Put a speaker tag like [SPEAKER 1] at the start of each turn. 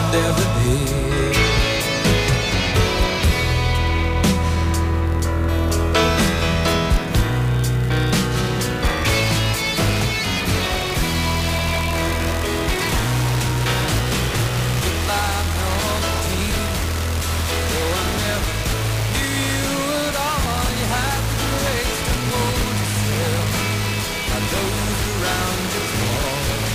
[SPEAKER 1] ever did. Goodbye, North Team. Though I never knew you at all, you had the grace to mold yourself. I dozed around your wall.